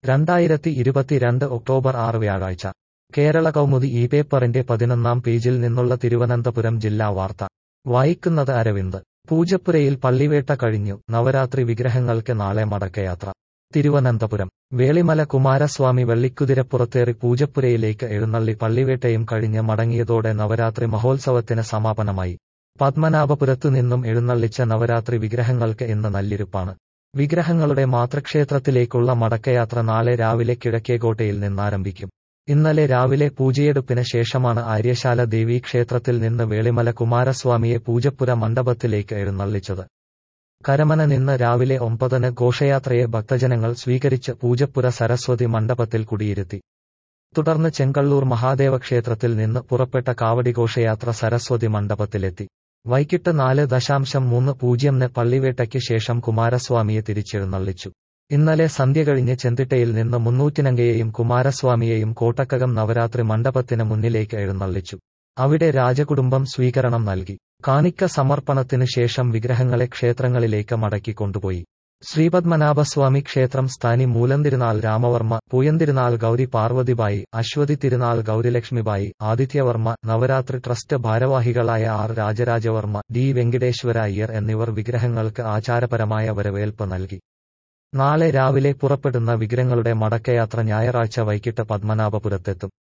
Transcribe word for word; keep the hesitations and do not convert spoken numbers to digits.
രണ്ടായിരത്തി ഇരുപത്തിരണ്ട് ഒക്ടോബർ ആറ് വ്യാഴാഴ്ച കേരള കൗമുദി ഈ പേപ്പറിന്റെ പതിനൊന്നാം പേജിൽ നിന്നുള്ള തിരുവനന്തപുരം ജില്ലാ വാർത്ത വായിക്കുന്നത് അരവിന്ദ്. പൂജപ്പുരയിൽ പള്ളിവേട്ട കഴിഞ്ഞു, നവരാത്രി വിഗ്രഹങ്ങൾക്ക് നാളെ മടക്കയാത്ര. തിരുവനന്തപുരം വേളിമല കുമാരസ്വാമി വെള്ളിക്കുതിരപ്പുറത്തേറി പൂജപ്പുരയിലേക്ക് എഴുന്നള്ളി പള്ളിവേട്ടയും കഴിഞ്ഞ് മടങ്ങിയതോടെ നവരാത്രി മഹോത്സവത്തിന് സമാപനമായി. പത്മനാഭപുരത്തുനിന്നും എഴുന്നള്ളിച്ച നവരാത്രി വിഗ്രഹങ്ങൾക്ക് ഇന്ന് നല്ലിരുപ്പാണ്. വിഗ്രഹങ്ങളുടെ മാതൃക്ഷേത്രത്തിലേക്കുള്ള മടക്കയാത്ര നാളെ രാവിലെ കിഴക്കേകോട്ടയിൽ നിന്നാരംഭിക്കും. ഇന്നലെ രാവിലെ പൂജയെടുപ്പിന് ശേഷമാണ് ആര്യശാല ദേവീ ക്ഷേത്രത്തിൽ നിന്ന് വേളിമല കുമാരസ്വാമിയെ പൂജപ്പുര മണ്ഡപത്തിലേക്ക് എഴുന്നള്ളിച്ചത്. കരമന നിന്ന് രാവിലെ ഒമ്പതിന് ഘോഷയാത്രയെ ഭക്തജനങ്ങൾ സ്വീകരിച്ച് പൂജപ്പുര സരസ്വതി മണ്ഡപത്തിൽ കുടിയിരുത്തി. തുടർന്ന് ചെങ്കള്ളൂർ മഹാദേവ ക്ഷേത്രത്തിൽ നിന്ന് പുറപ്പെട്ട കാവടി ഘോഷയാത്ര സരസ്വതി മണ്ഡപത്തിലെത്തി. വൈകിട്ട് നാല് ദശാംശം മൂന്ന് പൂജ്യംന് പള്ളിവേട്ടയ്ക്ക് ശേഷം കുമാരസ്വാമിയെ തിരിച്ചെഴുന്നള്ളിച്ചു. ഇന്നലെ സന്ധ്യ കഴിഞ്ഞ് ചെന്തിട്ടയിൽ നിന്ന് മുന്നൂറ്റിനങ്കയെയും കുമാരസ്വാമിയെയും കോട്ടക്കകം നവരാത്രി മണ്ഡപത്തിന് മുന്നിലേക്ക് എഴുന്നള്ളിച്ചു. അവിടെ രാജകുടുംബം സ്വീകരണം നൽകി. കാണിക്ക സമർപ്പണത്തിന് ശേഷം വിഗ്രഹങ്ങളെ ക്ഷേത്രങ്ങളിലേക്ക് മടക്കിക്കൊണ്ടുപോയി. ശ്രീപത്മനാഭസ്വാമി ക്ഷേത്രം സ്ഥാനി മൂലംതിരുനാൾ രാമവർമ്മ, പൂയംതിരുനാൾ ഗൗരി പാർവതിബായി, അശ്വതി തിരുനാൾ ഗൗരിലക്ഷ്മിബായി, ആദിത്യവർമ്മ, നവരാത്രി ട്രസ്റ്റ് ഭാരവാഹികളായ ആർ രാജരാജവർമ്മ, ഡി വെങ്കിടേശ്വര അയ്യർ എന്നിവർ വിഗ്രഹങ്ങൾക്ക് ആചാരപരമായ വരവേൽപ്പ് നൽകി. നാളെ രാവിലെ പുറപ്പെടുന്ന വിഗ്രഹങ്ങളുടെ മടക്കയാത്ര ഞായറാഴ്ച വൈകിട്ട് പത്മനാഭപുരത്തെത്തും.